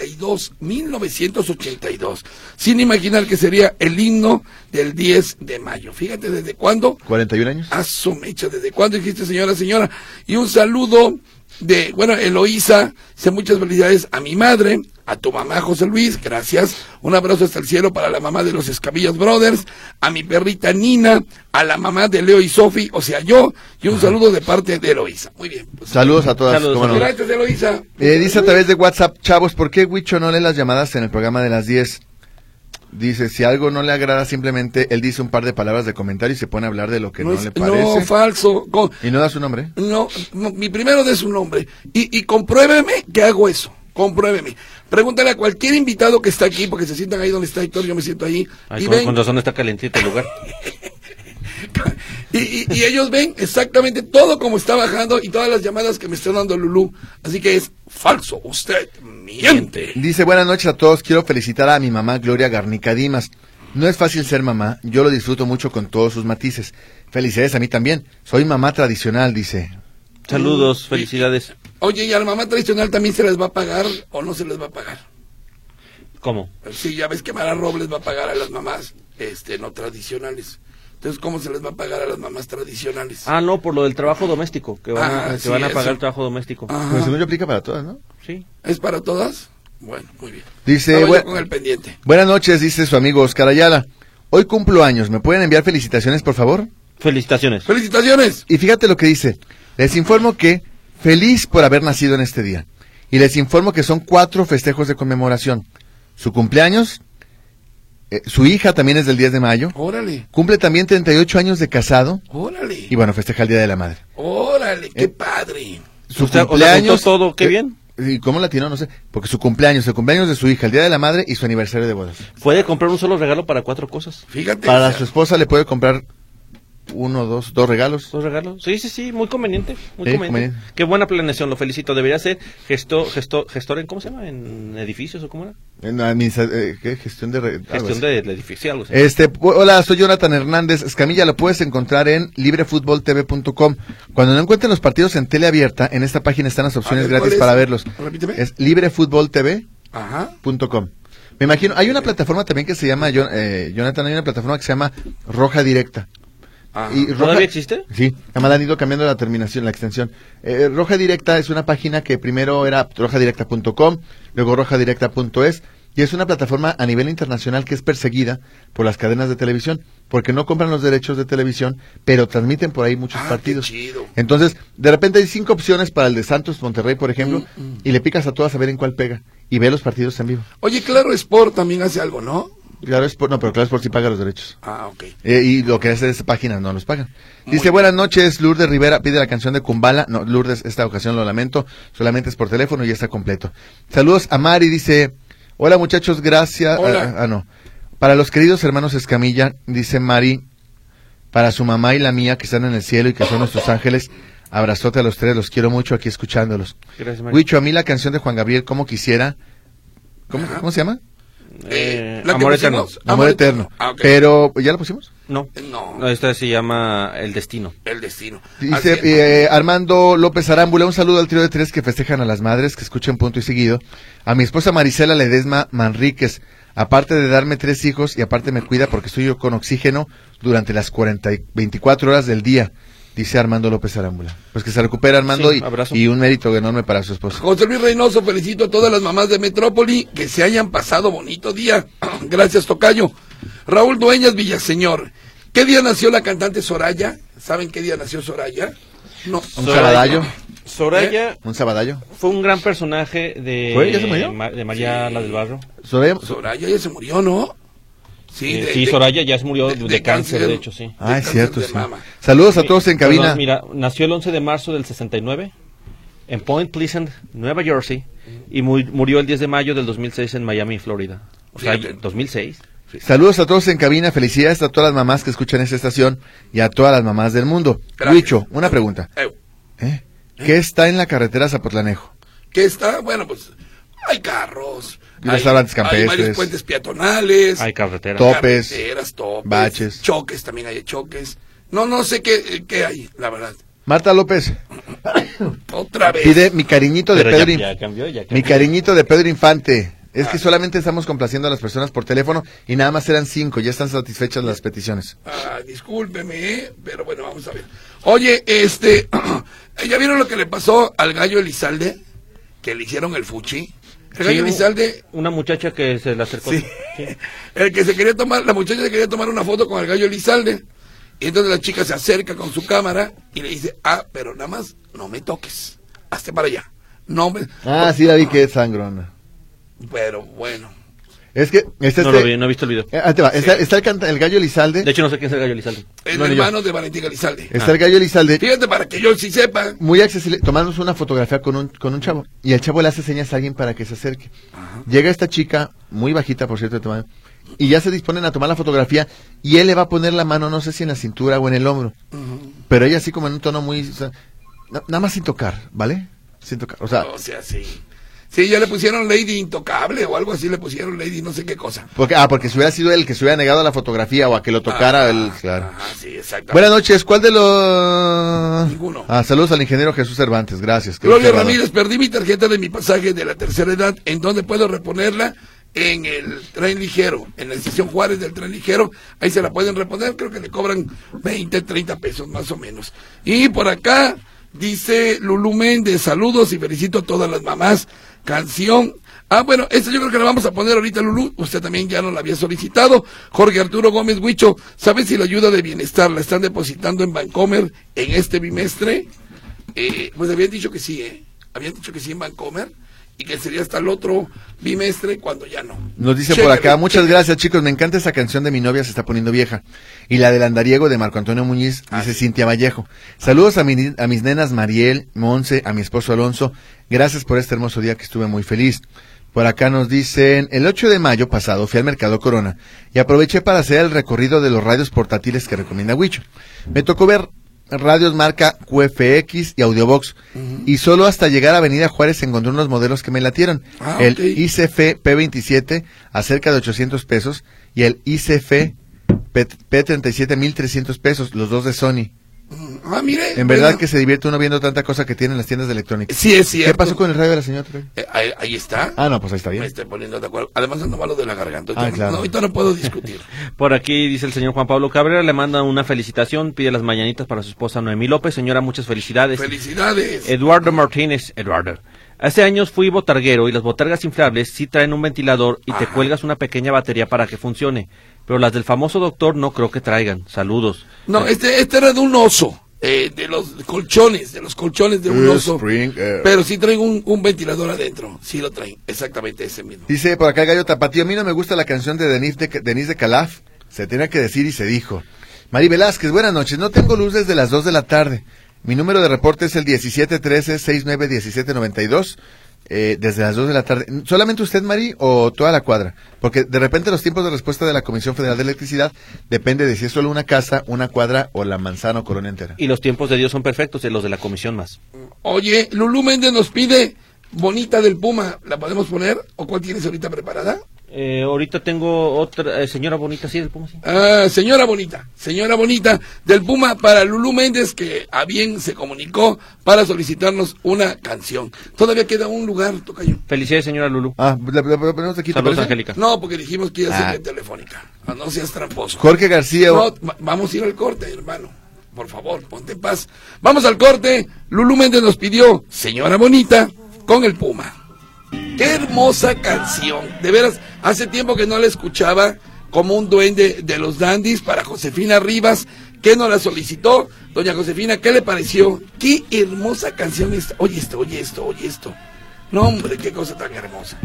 Speaker 3: 1982. Sin imaginar que sería el himno del 10 de mayo. Fíjate, ¿desde cuándo?
Speaker 4: 41 años.
Speaker 3: A su mecha, ¿desde cuándo dijiste Señora, Señora? Y un saludo Eloísa, dice muchas felicidades a mi madre, a tu mamá José Luis, gracias, un abrazo hasta el cielo para la mamá de los Escabillas Brothers, a mi perrita Nina, a la mamá de Leo y Sofi, o sea yo, y un saludo de parte de Eloísa. Muy bien. Pues,
Speaker 4: saludos a todas.
Speaker 3: Saludos. Gracias, Eloísa.
Speaker 4: Dice a través de WhatsApp, chavos, ¿por qué Huicho no lee las llamadas en el programa de las 10? Dice, si algo no le agrada, simplemente él dice un par de palabras de comentario y se pone a hablar de lo que no le parece.
Speaker 3: No, falso.
Speaker 4: ¿Y no da su nombre?
Speaker 3: No, mi primero de su nombre. Y compruébeme que hago eso. Compruébeme. Pregúntale a cualquier invitado que está aquí, porque se sientan ahí donde está Héctor, yo me siento ahí.
Speaker 2: Ay, con razón está calentito el lugar.
Speaker 3: y ellos ven exactamente todo como está bajando y todas las llamadas que me está dando Lulú. Así que es falso, usted miente.
Speaker 4: Dice, buenas noches a todos, quiero felicitar a mi mamá Gloria Garnica Dimas. No es fácil ser mamá, yo lo disfruto mucho con todos sus matices. Felicidades a mí también, soy mamá tradicional, dice.
Speaker 2: Saludos, felicidades.
Speaker 3: Oye, ¿y a la mamá tradicional también se les va a pagar o no se les va a pagar?
Speaker 2: ¿Cómo?
Speaker 3: Sí, ya ves que Mara Robles va a pagar a las mamás no tradicionales. Entonces, ¿cómo se les va a pagar a las mamás tradicionales?
Speaker 2: Ah, no, por lo del trabajo doméstico, que van a pagar el trabajo doméstico.
Speaker 4: Pues según yo aplica para todas, ¿no?
Speaker 2: Sí.
Speaker 3: ¿Es para todas? Bueno, muy bien.
Speaker 4: Dice,
Speaker 3: con el pendiente.
Speaker 4: Buenas noches, dice su amigo Oscar Ayala. Hoy cumplo años, ¿me pueden enviar felicitaciones, por favor?
Speaker 2: Felicitaciones.
Speaker 3: ¡Felicitaciones!
Speaker 4: Y fíjate lo que dice. Les informo que feliz por haber nacido en este día. Y les informo que son 4 festejos de conmemoración. Su cumpleaños, su hija también es del 10 de mayo.
Speaker 3: ¡Órale!
Speaker 4: Cumple también 38 años de casado.
Speaker 3: ¡Órale!
Speaker 4: Y bueno, festeja el Día de la Madre.
Speaker 3: ¡Órale! ¡Qué padre!
Speaker 4: Su cumpleaños...
Speaker 2: todo, qué bien.
Speaker 4: ¿Y cómo latino? No sé. Porque su cumpleaños, el cumpleaños de su hija, el Día de la Madre y su aniversario de bodas.
Speaker 2: Puede comprar un solo regalo para 4 cosas.
Speaker 3: Fíjate.
Speaker 4: Para su esposa le puede comprar 1, 2 regalos.
Speaker 2: 2 regalos. Sí, muy conveniente. Muy conveniente. Qué buena planeación, lo felicito. Debería ser gestor en, ¿cómo se llama? ¿En edificios o cómo era?
Speaker 4: En ¿qué? Gestión de
Speaker 2: edificio, algo así.
Speaker 4: Hola, soy Jonathan Hernández Escamilla, lo puedes encontrar en librefutboltv.com. Cuando no encuentren los partidos en tele abierta, en esta página están las opciones gratis para verlos.
Speaker 3: Repíteme.
Speaker 4: Es librefutboltv.com. Me imagino, hay una plataforma también que se llama, Jonathan, hay una plataforma que se llama Roja Directa.
Speaker 2: Y ¿todavía existe?
Speaker 4: Sí, además han ido cambiando la terminación, la extensión. Roja Directa es una página que primero era rojadirecta.com, luego rojadirecta.es, Y es una plataforma a nivel internacional que es perseguida por las cadenas de televisión, porque no compran los derechos de televisión, pero transmiten por ahí muchos partidos.
Speaker 3: Qué chido.
Speaker 4: Entonces, de repente hay 5 opciones para el de Santos Monterrey, por ejemplo, y le picas a todas a ver en cuál pega, y ve los partidos en vivo.
Speaker 3: Oye, Claro Sport también hace algo, ¿no?
Speaker 4: Claro Sport, no, pero Claro Sport sí paga los derechos.
Speaker 3: Ok.
Speaker 4: Y lo que hace esa página no los pagan. Dice, buenas noches, Lourdes Rivera pide la canción de Kumbala. No, Lourdes, esta ocasión lo lamento, solamente es por teléfono y ya está completo. Saludos a Mari, dice, hola muchachos, gracias.
Speaker 3: Hola.
Speaker 4: No. Para los queridos hermanos Escamilla, dice Mari, para su mamá y la mía que están en el cielo y que son nuestros ángeles, abrazote a los tres, los quiero mucho aquí escuchándolos.
Speaker 2: Gracias, Mari.
Speaker 4: Huicho, a mí la canción de Juan Gabriel, como quisiera, ¿cómo se llama?
Speaker 2: Amor Eterno.
Speaker 4: Amor Eterno.
Speaker 3: Okay.
Speaker 4: Pero, ¿ya la pusimos?
Speaker 2: No, esta se llama El Destino.
Speaker 3: El Destino.
Speaker 4: Dice Armando López Arámbula, un saludo al trío de tres que festejan a las madres, que escuchen punto y seguido. A mi esposa Marisela Ledesma Manríquez, aparte de darme 3 hijos y aparte me cuida porque estoy yo con oxígeno durante las 24 horas del día. Dice Armando López Arámbula. Pues que se recupera Armando,
Speaker 2: sí,
Speaker 4: y un mérito enorme para su esposa.
Speaker 3: José Luis Reynoso, felicito a todas las mamás de Metrópoli que se hayan pasado bonito día. Gracias, tocayo. Raúl Dueñas Villaseñor. ¿Qué día nació la cantante Soraya? ¿Saben qué día nació Soraya? No.
Speaker 4: ¿Un sabadallo?
Speaker 2: Soraya
Speaker 4: ¿Un sabadallo?
Speaker 2: fue un gran personaje
Speaker 4: ¿Ya se murió?
Speaker 2: de María la del Barrio.
Speaker 3: Soraya ya se murió, ¿no?
Speaker 2: Sí, Soraya ya se murió de cáncer, de hecho, sí.
Speaker 4: Ah, es cierto, sí. Saludos a todos en cabina.
Speaker 2: Perdón, mira, nació el 11 de marzo del 69 en Point Pleasant, Nueva Jersey, y murió el 10 de mayo del 2006 en Miami, Florida. O sea, 2006.
Speaker 4: Saludos a todos en cabina, felicidades a todas las mamás que escuchan esta estación y a todas las mamás del mundo. Luicho, una pregunta. ¿Qué está en la carretera Zapotlanejo?
Speaker 3: ¿Qué está? Bueno, pues hay carros.
Speaker 4: Y restaurantes campestres.
Speaker 3: Hay varios puentes peatonales.
Speaker 2: Hay carreteras.
Speaker 4: Topes.
Speaker 3: Baches. Choques, también hay choques. No sé qué hay, la verdad.
Speaker 4: Marta López.
Speaker 3: Otra vez.
Speaker 4: Pide mi cariñito de Pedro.
Speaker 2: Ya cambió.
Speaker 4: Mi cariñito de Pedro Infante. Es que solamente estamos complaciendo a las personas por teléfono y nada más eran 5, ya están satisfechas las peticiones.
Speaker 3: Discúlpeme, pero bueno, vamos a ver. Oye, ¿ya vieron lo que le pasó al gallo Elizalde? Que le hicieron el fuchi. El gallo Elizalde...
Speaker 2: Una muchacha que se le acercó.
Speaker 3: Sí. La muchacha se quería tomar una foto con el gallo Elizalde. Y entonces la chica se acerca con su cámara y le dice, pero nada más no me toques. Hazte para allá.
Speaker 4: Sí la vi, que es sangrona.
Speaker 3: Pero bueno.
Speaker 4: Es que
Speaker 2: no he visto el video.
Speaker 4: Está el gallo Elizalde.
Speaker 2: De hecho, no sé quién es el gallo Elizalde.
Speaker 3: El hermano de Valentín Elizalde.
Speaker 4: Está el gallo Elizalde.
Speaker 3: Fíjate, para que yo sí sepa.
Speaker 4: Muy accesible, tomándose una fotografía con un chavo. Y el chavo le hace señas a alguien para que se acerque. Llega esta chica, muy bajita, por cierto, de tamaño, y ya se disponen a tomar la fotografía. Y él le va a poner la mano, no sé si en la cintura o en el hombro. Pero ella así como en un tono muy... nada más sin tocar, ¿vale? Sin tocar, o sea,
Speaker 3: sí. Sí, ya le pusieron Lady Intocable o algo así, le pusieron Lady no sé qué cosa.
Speaker 4: Porque si hubiera sido él que se hubiera negado a la fotografía o a que lo tocara él, claro.
Speaker 3: Sí, exactamente.
Speaker 4: Buenas noches, ¿cuál de los...?
Speaker 3: Ninguno.
Speaker 4: Saludos al ingeniero Jesús Cervantes, gracias.
Speaker 3: Gloria Ramírez, perdí mi tarjeta de mi pasaje de la tercera edad, ¿en dónde puedo reponerla? En el tren ligero, en la estación Juárez del tren ligero, ahí se la pueden reponer, creo que le cobran 20, 30 pesos más o menos. Y por acá dice Lulú Méndez, saludos y felicito a todas las mamás. Canción. Bueno, esta yo creo que la vamos a poner ahorita, Lulú. Usted también ya nos la había solicitado. Jorge Arturo Gómez Huicho, ¿sabe si la ayuda de bienestar la están depositando en Bancomer en este bimestre? Pues habían dicho que sí, Habían dicho que sí en Bancomer y que sería hasta el otro bimestre cuando ya no.
Speaker 4: Nos dice por acá, muchas gracias chicos, me encanta esa canción de Mi novia se está poniendo vieja. Y la del andariego de Marco Antonio Muñiz, dice Cintia Vallejo. Saludos a mis nenas Mariel, Monse, a mi esposo Alonso, gracias por este hermoso día que estuve muy feliz. Por acá nos dicen, el 8 de mayo pasado fui al Mercado Corona y aproveché para hacer el recorrido de los radios portátiles que recomienda Huicho. Me tocó ver radios marca QFX y Audiobox, y solo hasta llegar a Avenida Juárez encontré unos modelos que me latieron. El ICF P27 a cerca de 800 pesos y el ICF P37 1,300 pesos, los dos de Sony.
Speaker 3: Mire.
Speaker 4: En verdad que se divierte uno viendo tanta cosa que tienen las tiendas de electrónica.
Speaker 3: Sí, es cierto.
Speaker 4: ¿Qué pasó con el radio de la señora?
Speaker 3: Ahí está.
Speaker 4: No, pues ahí está bien.
Speaker 3: Me estoy poniendo de acuerdo. Además ando malo de la garganta.
Speaker 4: Claro.
Speaker 3: Ahorita no puedo discutir.
Speaker 2: Por aquí dice el señor Juan Pablo Cabrera, le manda una felicitación, pide las mañanitas para su esposa Noemí López. Señora, muchas felicidades.
Speaker 3: ¡Felicidades!
Speaker 2: Eduardo Martínez, Hace años fui botarguero y las botargas inflables sí traen un ventilador y te cuelgas una pequeña batería para que funcione. Pero las del famoso doctor no creo que traigan. Saludos.
Speaker 3: No, este era de un oso. De los colchones de un oso. Pero sí traen un ventilador adentro. Sí lo traen, exactamente ese mismo.
Speaker 4: Dice por acá el Gallo Tapatío, a mí no me gusta la canción de Denise de Calaf. Se tenía que decir y se dijo. Mari Velázquez, buenas noches. No tengo luz desde las 2 de la tarde. Mi número de reporte es el 1713-691792. Desde las 2 de la tarde. ¿Solamente usted, Mari, o toda la cuadra? Porque de repente los tiempos de respuesta de la Comisión Federal de Electricidad depende de si es solo una casa, una cuadra o la manzana o colonia entera.
Speaker 2: Y los tiempos de Dios son perfectos, los de la Comisión más.
Speaker 3: Oye, Lulú Méndez nos pide Bonita del Puma. ¿La podemos poner? ¿O cuál tienes ahorita preparada?
Speaker 2: Ahorita tengo otra, Señora Bonita, sí, del Puma, sí.
Speaker 3: Señora Bonita del Puma para Lulú Méndez, que a bien se comunicó para solicitarnos una canción. Todavía queda un lugar, tocayo.
Speaker 2: Felicidades, señora Lulú.
Speaker 4: ¿La ponemos aquí?
Speaker 2: Saludos, Angélica.
Speaker 3: No, porque dijimos que iba a ser telefónica. No seas tramposo.
Speaker 4: Jorge García.
Speaker 3: No, vamos a ir al corte, hermano. Por favor, ponte en paz. Vamos al corte. Lulú Méndez nos pidió Señora Bonita con el Puma. ¡Qué hermosa canción! De veras, hace tiempo que no la escuchaba como un duende de los dandies para Josefina Rivas, que nos la solicitó. Doña Josefina, ¿qué le pareció? ¡Qué hermosa canción esta! Oye esto. No, hombre, qué cosa tan hermosa.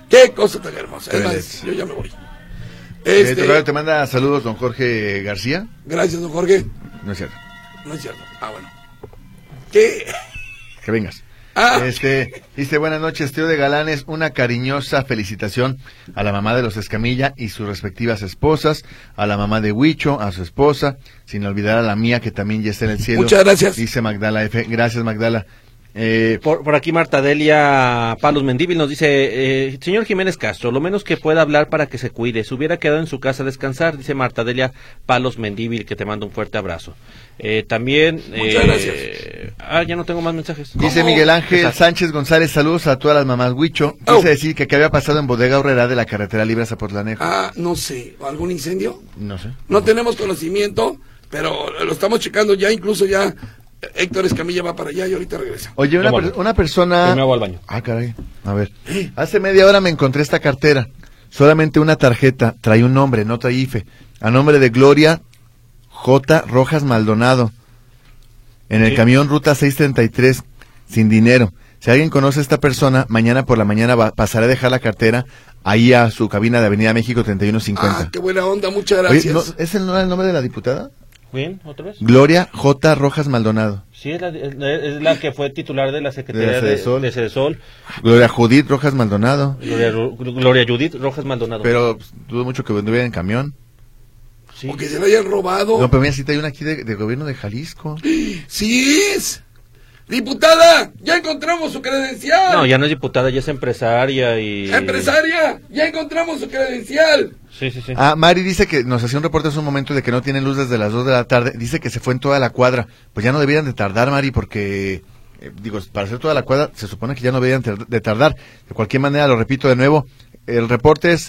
Speaker 3: Es más, yo ya me voy.
Speaker 4: Te manda saludos don Jorge García.
Speaker 3: Gracias, don Jorge.
Speaker 4: No es cierto.
Speaker 3: Bueno. ¿Qué?
Speaker 4: Que vengas. Dice, buenas noches, tío de Galanes, una cariñosa felicitación a la mamá de los Escamilla y sus respectivas esposas, a la mamá de Huicho, a su esposa, sin olvidar a la mía que también ya está en el cielo.
Speaker 3: Muchas gracias.
Speaker 4: Dice Magdala F. Gracias, Magdala.
Speaker 2: Por aquí Marta Delia Palos Mendívil nos dice, señor Jiménez Castro, lo menos que pueda hablar para que se cuide, se hubiera quedado en su casa a descansar, dice Marta Delia Palos Mendívil, que te manda un fuerte abrazo. También
Speaker 3: muchas gracias.
Speaker 2: Ya no tengo más mensajes.
Speaker 4: Dice Miguel Ángel Sánchez González, saludos a todas las mamás Huicho. Quise decir que había pasado en Bodega Horrera de la carretera libre a Zapotlanejo.
Speaker 3: No sé, ¿algún incendio?
Speaker 4: No sé.
Speaker 3: No tenemos conocimiento, pero lo estamos checando ya, incluso ya Héctor Escamilla va para allá y ahorita regresa.
Speaker 4: Oye, una persona...
Speaker 2: Me hago al baño.
Speaker 4: Caray. A ver. Hace media hora me encontré esta cartera. Solamente una tarjeta. Trae un nombre, no trae IFE. A nombre de Gloria J. Rojas Maldonado. En el camión Ruta 633. Sin dinero. Si alguien conoce a esta persona, mañana por la mañana pasaré a dejar la cartera ahí a su cabina de Avenida México 3150.
Speaker 3: Qué buena onda, muchas gracias.
Speaker 4: Oye, ¿ese no era el nombre de la diputada?
Speaker 2: Bien, ¿otra vez?
Speaker 4: Gloria J. Rojas Maldonado.
Speaker 2: Sí, es la que fue titular de la Secretaría de Cedesol.
Speaker 4: Gloria Judith Rojas Maldonado.
Speaker 2: Gloria Judith Rojas Maldonado.
Speaker 4: Pero dudo mucho que anduviera en camión.
Speaker 3: Sí. O que se la hayan robado.
Speaker 4: No, pero mira, si hay una aquí de gobierno de Jalisco.
Speaker 3: ¡Sí es! ¡Diputada! ¡Ya encontramos su credencial!
Speaker 2: No, ya no es diputada, ya es empresaria y...
Speaker 3: ¡Empresaria! ¡Ya encontramos su credencial!
Speaker 2: Sí.
Speaker 4: Mari dice que nos hacía un reporte hace un momento de que no tienen luz desde las 2 de la tarde. Dice que se fue en toda la cuadra. Pues ya no deberían de tardar, Mari, porque... para hacer toda la cuadra se supone que ya no deberían de tardar. De cualquier manera, lo repito de nuevo, el reporte es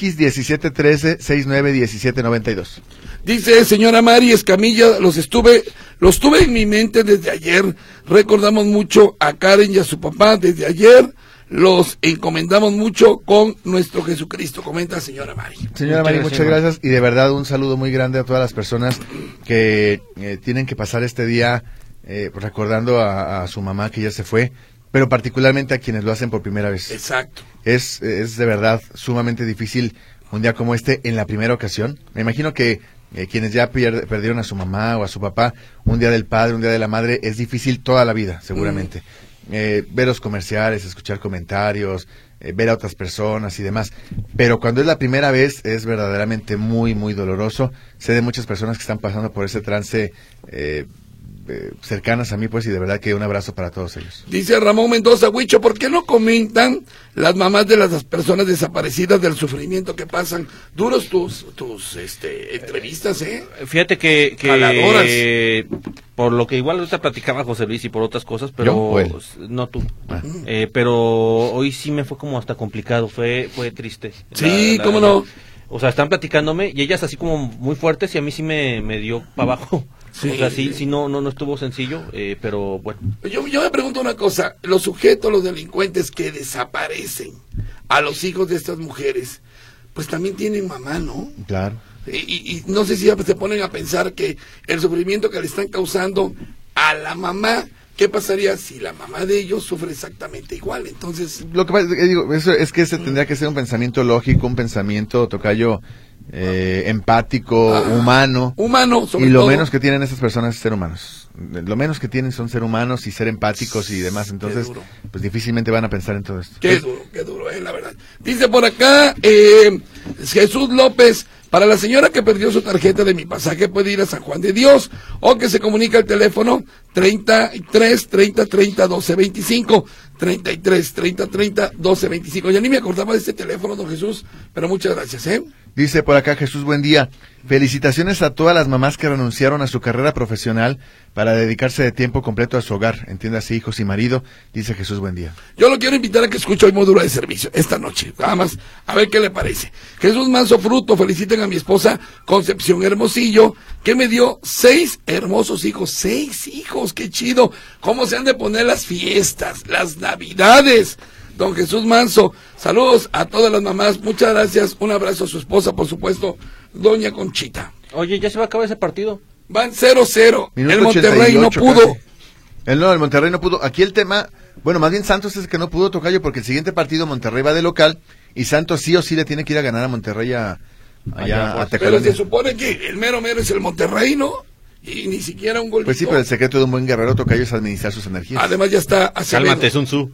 Speaker 4: X1713-691792.
Speaker 3: Dice señora Mari Escamilla, los tuve en mi mente desde ayer. Recordamos mucho a Karen y a su papá desde ayer. Los encomendamos mucho con nuestro Jesucristo, comenta señora Mari.
Speaker 4: Señora Mari, muchas gracias y de verdad un saludo muy grande a todas las personas que tienen que pasar este día recordando a su mamá que ya se fue, pero particularmente a quienes lo hacen por primera vez.
Speaker 3: Exacto.
Speaker 4: Es de verdad sumamente difícil un día como este en la primera ocasión. Me imagino que quienes ya perdieron a su mamá o a su papá, un día del padre, un día de la madre, es difícil toda la vida, seguramente. Ver los comerciales, escuchar comentarios, ver a otras personas y demás. Pero cuando es la primera vez es verdaderamente muy, muy doloroso. Sé de muchas personas que están pasando por ese trance cercanas a mí, pues, y de verdad que un abrazo para todos ellos.
Speaker 3: Dice Ramón Mendoza, Huicho, ¿por qué no comentan las mamás de las personas desaparecidas del sufrimiento que pasan? Duros tus entrevistas,
Speaker 2: Fíjate que por lo que igual ahorita platicaba José Luis y por otras cosas, pero no tú. Pero hoy sí me fue como hasta complicado, fue triste.
Speaker 3: Sí, cómo no.
Speaker 2: O sea, están platicándome y ellas así como muy fuertes y a mí sí me dio para abajo. Sí. O sea, sí, no estuvo sencillo, pero bueno.
Speaker 3: Yo me pregunto una cosa, los sujetos, los delincuentes que desaparecen a los hijos de estas mujeres, pues también tienen mamá, ¿no?
Speaker 4: Claro.
Speaker 3: Y no sé si se ponen a pensar que el sufrimiento que le están causando a la mamá, ¿qué pasaría si la mamá de ellos sufre exactamente igual? Entonces...
Speaker 4: Lo que pasa, digo, eso es que ese tendría que ser un pensamiento lógico, un pensamiento, tocayo, empático, humano.
Speaker 3: Sobre
Speaker 4: y lo
Speaker 3: todo.
Speaker 4: menos que tienen estas personas es ser humanos. Lo menos que tienen son ser humanos y ser empáticos y demás. Entonces, pues difícilmente van a pensar en todo esto.
Speaker 3: Qué duro, la verdad. Dice por acá, Jesús López, para la señora que perdió su tarjeta de Mi Pasaje puede ir a San Juan de Dios o que se comunica al teléfono 33 30 30 12 25, 33 30 30 12 25. Ya ni me acordaba de este teléfono, don Jesús, pero muchas gracias,
Speaker 4: Dice por acá Jesús, buen día. Felicitaciones a todas las mamás que renunciaron a su carrera profesional para dedicarse de tiempo completo a su hogar, entiéndase hijos y marido, dice Jesús, buen día.
Speaker 3: Yo lo quiero invitar a que escuche hoy Módulo de Servicio, esta noche, nada más, a ver qué le parece. Jesús Manso Fruto, feliciten a mi esposa Concepción Hermosillo, que me dio 6 hermosos hijos, 6 hijos, qué chido. ¿Cómo se han de poner las fiestas, las navidades? Don Jesús Manso, saludos a todas las mamás, muchas gracias, un abrazo a su esposa, por supuesto, doña Conchita.
Speaker 2: Oye, ya se va a acabar ese partido.
Speaker 3: Van 0-0, el Monterrey
Speaker 4: 88,
Speaker 3: no pudo.
Speaker 4: El Monterrey no pudo. Aquí el tema, bueno, más bien Santos es el que no pudo, tocayo, porque el siguiente partido Monterrey va de local y Santos sí o sí le tiene que ir a ganar a Monterrey allá a Tecolonia.
Speaker 3: Pero se supone que el mero es el Monterrey, ¿no? Y ni siquiera un golito.
Speaker 4: Pues sí, pero el secreto de un buen guerrero, tocayo, es administrar sus energías.
Speaker 3: Además ya está Acevedo.
Speaker 2: Cálmate, Sun Tzu.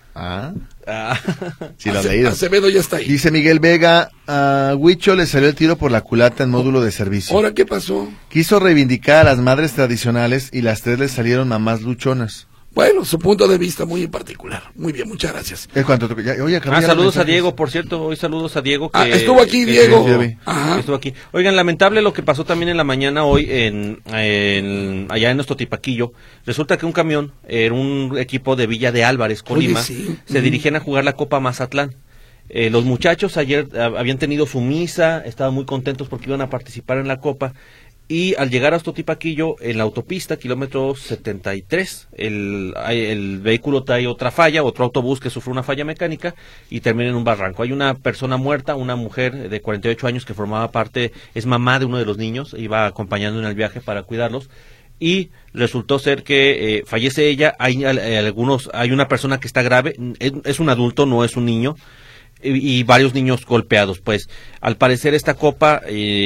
Speaker 4: Sí, lo has leído.
Speaker 3: Acevedo ya está ahí.
Speaker 4: Dice Miguel Vega, a Huicho le salió el tiro por la culata en módulo de servicio.
Speaker 3: ¿Ahora qué pasó?
Speaker 4: Quiso reivindicar a las madres tradicionales y las 3 le salieron mamás luchonas.
Speaker 3: Bueno, su punto de vista muy particular. Muy bien, muchas gracias.
Speaker 2: Saludos a Diego, por cierto, hoy saludos a Diego. Que,
Speaker 3: estuvo aquí Diego.
Speaker 2: Estuvo aquí. Oigan, lamentable lo que pasó también en la mañana hoy allá en nuestro Tipaquillo. Resulta que un camión, era un equipo de Villa de Álvarez, Colima, se dirigían a jugar la Copa Mazatlán. Los muchachos ayer habían tenido su misa, estaban muy contentos porque iban a participar en la Copa. Y al llegar a Totipaquillo, en la autopista, kilómetro 73, el vehículo trae otra falla, otro autobús que sufre una falla mecánica y termina en un barranco. Hay una persona muerta, una mujer de 48 años que formaba parte, es mamá de uno de los niños, iba acompañando en el viaje para cuidarlos. Y resultó ser que fallece ella, hay una persona que está grave, es un adulto, no es un niño. Y varios niños golpeados. Pues al parecer esta copa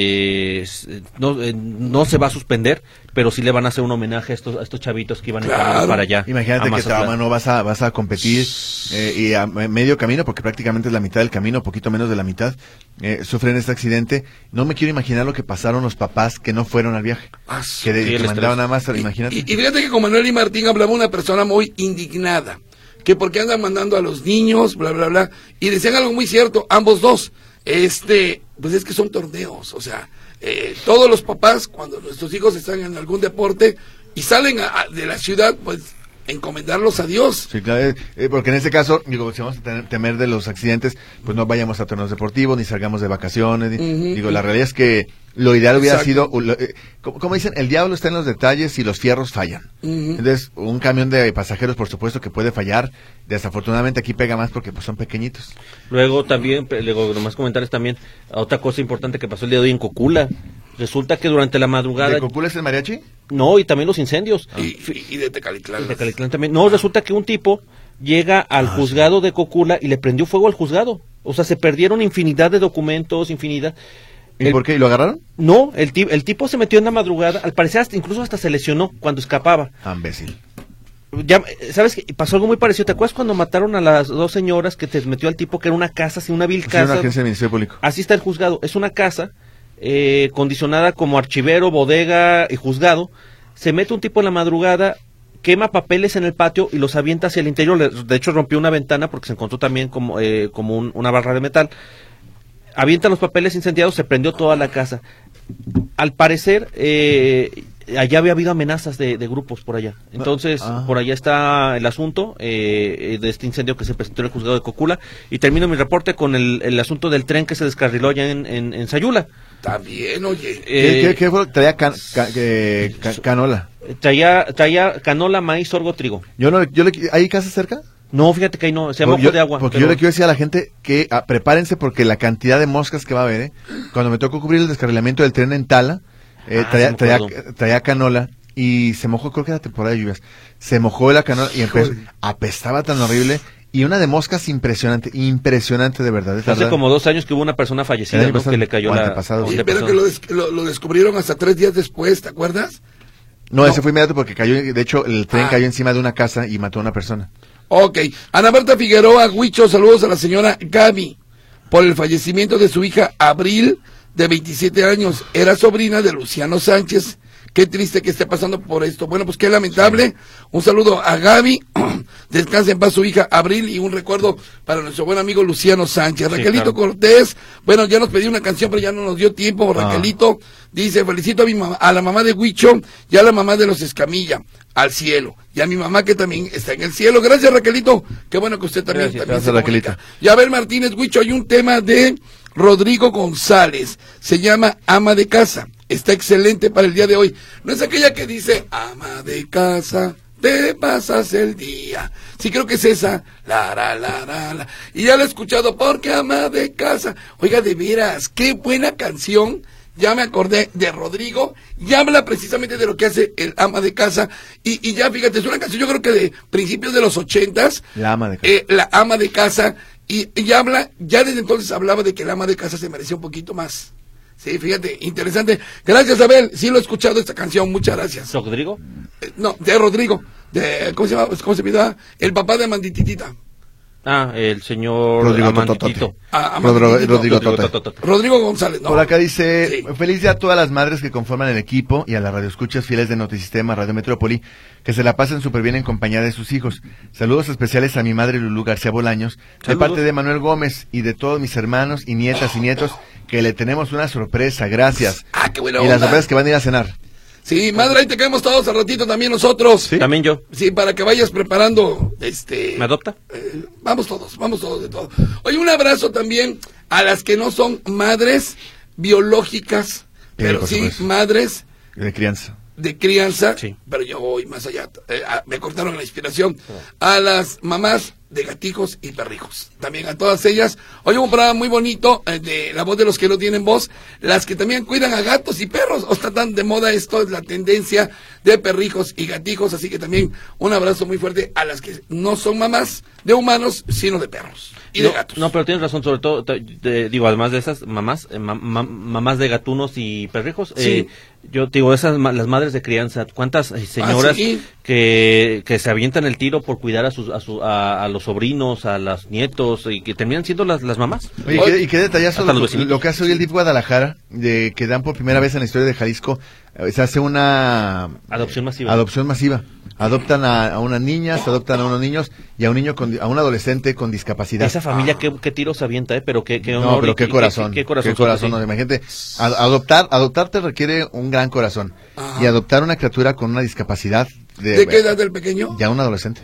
Speaker 2: no se va a suspender, pero sí le van a hacer un homenaje a estos chavitos que iban para allá.
Speaker 4: Imagínate que no vas a competir y a medio camino, porque prácticamente es la mitad del camino, poquito menos de la mitad, sufren este accidente. No me quiero imaginar lo que pasaron los papás que no fueron al viaje, que mandaban nada más, imagínate.
Speaker 3: Y fíjate que con Manuel y Martín hablaba una persona muy indignada, que porque andan mandando a los niños, bla, bla, bla, y decían algo muy cierto, ambos dos, pues es que son torneos, o sea, todos los papás, cuando nuestros hijos están en algún deporte y salen de la ciudad, pues encomendarlos a Dios.
Speaker 4: Sí, claro, porque en este caso, digo, si vamos a temer de los accidentes, pues no vayamos a torneos deportivos, ni salgamos de vacaciones, digo, la realidad es que lo ideal hubiera sido, como dicen, el diablo está en los detalles y los fierros fallan. Entonces, un camión de pasajeros, por supuesto que puede fallar, desafortunadamente aquí pega más porque pues son pequeñitos.
Speaker 2: Luego también, nomás comentarles también, otra cosa importante que pasó el día de hoy en Cocula. Resulta que durante la madrugada...
Speaker 4: ¿De Cocula es el mariachi?
Speaker 2: No, y también los incendios.
Speaker 3: Y de Tecalitlán.
Speaker 2: Y de Tecalitlán también. No, resulta que un tipo llega al juzgado de Cocula y le prendió fuego al juzgado. O sea, se perdieron infinidad de documentos, infinidad...
Speaker 4: ¿Y por qué? ¿Y lo agarraron?
Speaker 2: No, el tipo se metió en la madrugada, al parecer incluso hasta se lesionó cuando escapaba.
Speaker 4: Imbécil.
Speaker 2: Ya, ¿sabes qué? Pasó algo muy parecido. ¿Te acuerdas cuando mataron a las 2 señoras que te metió al tipo que era una casa, así una vil casa?
Speaker 4: Una agencia del Ministerio Público.
Speaker 2: Así está el juzgado. Es una casa condicionada como archivero, bodega y juzgado. Se mete un tipo en la madrugada, quema papeles en el patio y los avienta hacia el interior. De hecho, rompió una ventana porque se encontró también como una barra de metal. Avienta los papeles incendiados, se prendió toda la casa. Al parecer, allá había habido amenazas de grupos por allá. Entonces, por allá está el asunto de este incendio que se presentó en el juzgado de Cocula. Y termino mi reporte con el asunto del tren que se descarriló allá en Sayula.
Speaker 3: También, oye.
Speaker 4: ¿Qué fue? Traía canola.
Speaker 2: Traía canola, maíz, sorgo, trigo.
Speaker 4: ¿Hay casa cerca?
Speaker 2: No, fíjate que ahí no, se llama ojo de agua.
Speaker 4: Porque yo le quiero decir a la gente que prepárense porque la cantidad de moscas que va a haber, Cuando me tocó cubrir el descarrilamiento del tren en Tala, traía canola y se mojó, creo que era temporada de lluvias, se mojó la canola y apestaba tan horrible. Y una de moscas impresionante de verdad.
Speaker 2: Hace como 2 años que hubo una persona fallecida, ¿no? Que le cayó
Speaker 3: Oye, pero que lo descubrieron hasta 3 días después, ¿te acuerdas?
Speaker 4: No, ese fue inmediato porque cayó, de hecho, el tren cayó encima de una casa y mató a una persona.
Speaker 3: Ok. Ana Berta Figueroa, Huicho, saludos a la señora Gaby por el fallecimiento de su hija Abril, de 27 años. Era sobrina de Luciano Sánchez. Qué triste que esté pasando por esto. Bueno, pues qué lamentable. Un saludo a Gaby. Descansa en paz su hija Abril y un recuerdo para nuestro buen amigo Luciano Sánchez. Sí, Raquelito Cortés, bueno, ya nos pidió una canción, pero ya no nos dio tiempo. Raquelito dice, felicito a la mamá de Huicho y a la mamá de los Escamilla, al cielo. Y a mi mamá que también está en el cielo. Gracias, Raquelito. Qué bueno que usted también.
Speaker 4: Gracias, Raquelita.
Speaker 3: Y a ver, Martínez, Huicho, hay un tema de Rodrigo González. Se llama Ama de Casa. Está excelente para el día de hoy. No es aquella que dice, ama de casa, te pasas el día. Sí, creo que es esa. La. Y ya la he escuchado porque ama de casa. Oiga, de veras, qué buena canción. Ya me acordé de Rodrigo. Y habla precisamente de lo que hace el ama de casa. Y ya, fíjate, es una canción yo creo que de principios de los 80s.
Speaker 4: La ama de casa.
Speaker 3: La ama de casa. Y habla, ya desde entonces hablaba de que el ama de casa se merecía un poquito más. Sí, fíjate, interesante. Gracias, Abel. Sí lo he escuchado esta canción. Muchas gracias.
Speaker 2: ¿Rodrigo?
Speaker 3: No, de Rodrigo. ¿Cómo se llama? ¿Cómo se llama? El papá de Amandititita.
Speaker 2: El señor
Speaker 4: Rodrigo
Speaker 2: Amanditito.
Speaker 3: Rodrigo González. No.
Speaker 4: Por acá dice, feliz día a todas las madres que conforman el equipo y a las radioescuchas fieles de Notisistema, Radio Metrópoli, que se la pasen súper bien en compañía de sus hijos. Saludos especiales a mi madre Lulú García Bolaños, de parte de Manuel Gómez y de todos mis hermanos y nietas y nietos, que le tenemos una sorpresa, gracias.
Speaker 3: Qué buena
Speaker 4: onda. Y las sorpresas que van a ir a cenar.
Speaker 3: Sí, madre, ahí te caemos todos al ratito también nosotros.
Speaker 2: ¿Sí? También yo.
Speaker 3: Sí, para que vayas preparando,
Speaker 2: ¿Me adopta?
Speaker 3: Vamos todos de todo. Oye, un abrazo también a las que no son madres biológicas, pero sí madres
Speaker 4: de
Speaker 3: crianza,
Speaker 2: sí.
Speaker 3: Pero yo voy más allá, me cortaron la inspiración, a las mamás de gatijos y perrijos, también a todas ellas. Hoy un programa muy bonito de La Voz de los que no tienen voz, las que también cuidan a gatos y perros. O está tan de moda esto, es la tendencia de perrijos y gatijos, así que también un abrazo muy fuerte a las que no son mamás de humanos, sino de perros y de gatos.
Speaker 2: No, pero tienes razón, sobre todo, digo, además de esas mamás, mamás de gatunos y perrijos,
Speaker 3: sí.
Speaker 2: Yo digo, las madres de crianza, ¿cuántas señoras
Speaker 3: sí.
Speaker 2: que se avientan el tiro por cuidar a los sobrinos, a los nietos, y que terminan siendo las mamás?
Speaker 4: Oye, y qué detallazo lo que hace hoy el DIF Guadalajara, que dan por primera vez en la historia de Jalisco, se hace una
Speaker 2: adopción
Speaker 4: masiva. Adoptan a unas niñas, adoptan a unos niños y a un adolescente con discapacidad.
Speaker 2: Esa familia qué tiros avienta, pero qué honor.
Speaker 4: No, pero qué corazón.
Speaker 2: Qué corazón.
Speaker 4: Sí. No, imagínate, adoptar te requiere un gran corazón. Y adoptar una criatura con una discapacidad.
Speaker 3: ¿De qué edad del pequeño?
Speaker 4: Ya un adolescente.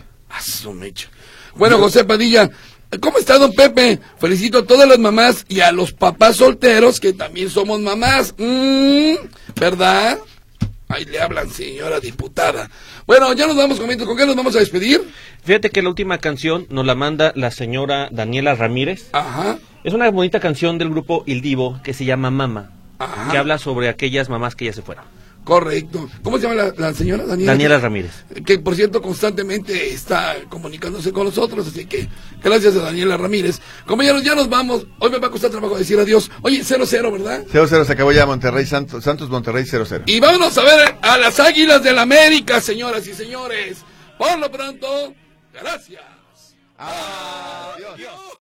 Speaker 3: Bueno, José Padilla, ¿cómo está, don Pepe? Felicito a todas las mamás y a los papás solteros, que también somos mamás. ¿Verdad? Ahí le hablan, señora diputada. Bueno, ya nos vamos, ¿con qué nos vamos a despedir?
Speaker 2: Fíjate que la última canción nos la manda la señora Daniela Ramírez.
Speaker 3: Ajá.
Speaker 2: Es una bonita canción del grupo Il Divo que se llama Mama.
Speaker 3: Ajá.
Speaker 2: Que habla sobre aquellas mamás que ya se fueron.
Speaker 3: Correcto. ¿Cómo se llama la señora Daniela?
Speaker 2: Daniela Ramírez.
Speaker 3: Que, por cierto, constantemente está comunicándose con nosotros, así que gracias a Daniela Ramírez. Compañeros, ya nos vamos. Hoy me va a costar trabajo decir adiós. Oye, 0-0, ¿verdad?
Speaker 4: 0-0, se acabó ya Santos Monterrey 0-0.
Speaker 3: Y vámonos a ver a las Águilas del América, señoras y señores. Por lo pronto, gracias.
Speaker 4: Adiós.